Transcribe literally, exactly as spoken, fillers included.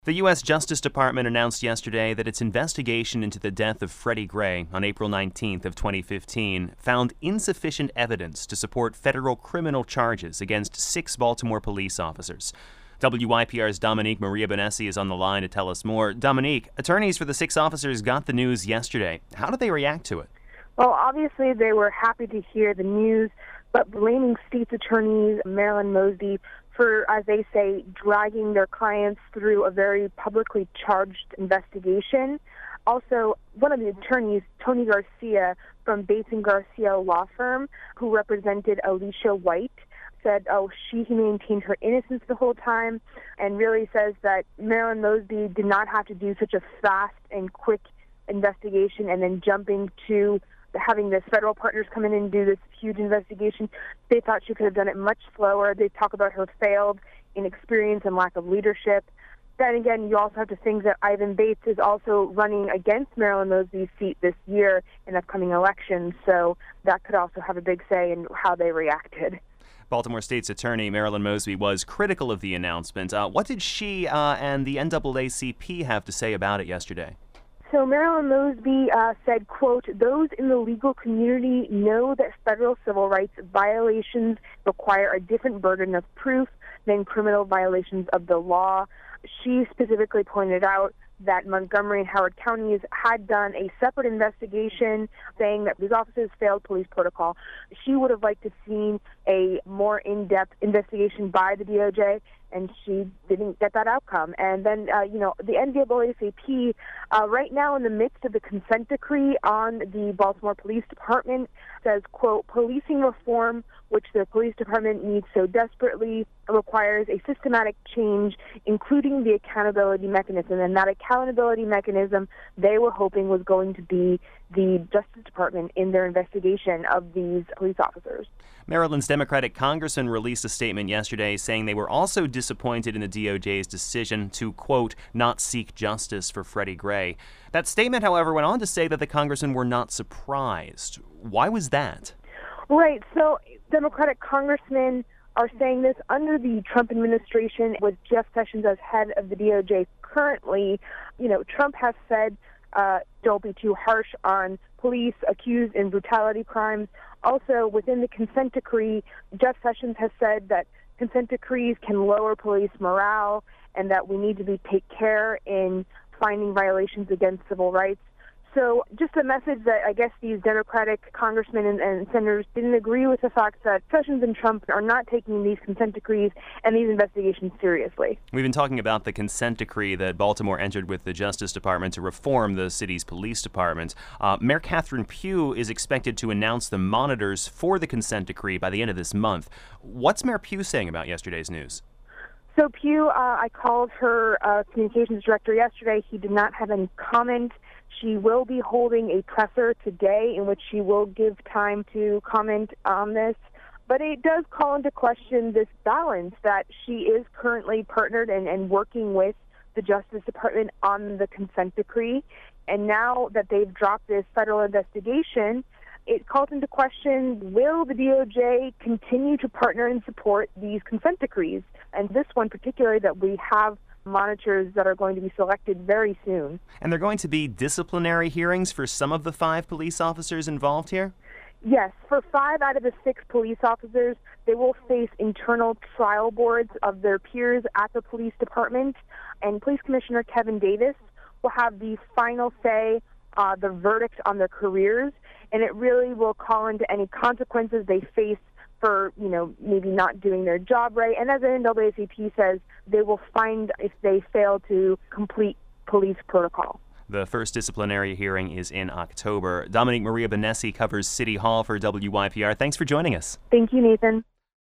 The U S Justice Department announced yesterday that its investigation into the death of Freddie Gray on April nineteenth of twenty fifteen found insufficient evidence to support federal criminal charges against six Baltimore police officers. W Y P R's Dominique Maria Benessi is on the line to tell us more. Dominique, attorneys for the six officers got the news yesterday. How did they react to it? Well, obviously they were happy to hear the news, but blaming state's attorneys Marilyn Mosby for, as they say, dragging their clients through a very publicly charged investigation. Also, one of the attorneys, Tony Garcia from Bates and Garcia law firm, who represented Alicia White, said, oh, she maintained her innocence the whole time, and really says that Marilyn Mosby did not have to do such a fast and quick investigation and then jumping to having the federal partners come in and do this huge investigation. They thought she could have done it much slower. They talk about her failed inexperience and lack of leadership. Then again, you also have to think that Ivan Bates is also running against Marilyn Mosby's seat this year in upcoming elections, so that could also have a big say in how they reacted. Baltimore State's attorney Marilyn Mosby was critical of the announcement. Uh, what did she uh, and the N double A C P have to say about it yesterday? So Marilyn Mosby uh, said, quote, those in the legal community know that federal civil rights violations require a different burden of proof than criminal violations of the law. She specifically pointed out that Montgomery and Howard counties had done a separate investigation saying that these officers failed police protocol. She would have liked to have seen a more in-depth investigation by the D O J, and she didn't get that outcome. And then, uh, you know, the N double A C P, uh, right now in the midst of the consent decree on the Baltimore Police Department, says, quote, policing reform, which the police department needs so desperately, requires a systematic change, including the accountability mechanism. And that accountability mechanism they were hoping was going to be the Justice Department in their investigation of these police officers. Maryland's Democratic congressman released a statement yesterday saying they were also disappointed in the D O J's decision to, quote, not seek justice for Freddie Gray. That statement, however, went on to say that the congressmen were not surprised. Why was that? Right. So Democratic congressmen are saying this under the Trump administration with Jeff Sessions as head of the D O J currently. You know, Trump has said, uh, don't be too harsh on police accused in brutality crimes. Also, within the consent decree, Jeff Sessions has said that consent decrees can lower police morale and that we need to be take care in finding violations against civil rights. So just a message that I guess these Democratic congressmen and, and senators didn't agree with the fact that Sessions and Trump are not taking these consent decrees and these investigations seriously. We've been talking about the consent decree that Baltimore entered with the Justice Department to reform the city's police department. Uh, Mayor Catherine Pugh is expected to announce the monitors for the consent decree by the end of this month. What's Mayor Pugh saying about yesterday's news? So Pugh, uh, I called her uh, communications director yesterday. He did not have any comment. She will be holding a presser today in which she will give time to comment on this. But it does call into question this balance that she is currently partnered and, and working with the Justice Department on the consent decree. And now that they've dropped this federal investigation, it calls into question, will the D O J continue to partner and support these consent decrees? And this one particularly that we have monitors that are going to be selected very soon. And they're going to be disciplinary hearings for some of the five police officers involved here? Yes. For five out of the six police officers, they will face internal trial boards of their peers at the police department. And Police Commissioner Kevin Davis will have the final say, uh, the verdict on their careers. And it really will call into any consequences they face for, you know, maybe not doing their job right. And as the N double A C P says, they will find if they fail to complete police protocol. The first disciplinary hearing is in October. Dominique Maria Benessi covers City Hall for W Y P R. Thanks for joining us. Thank you, Nathan.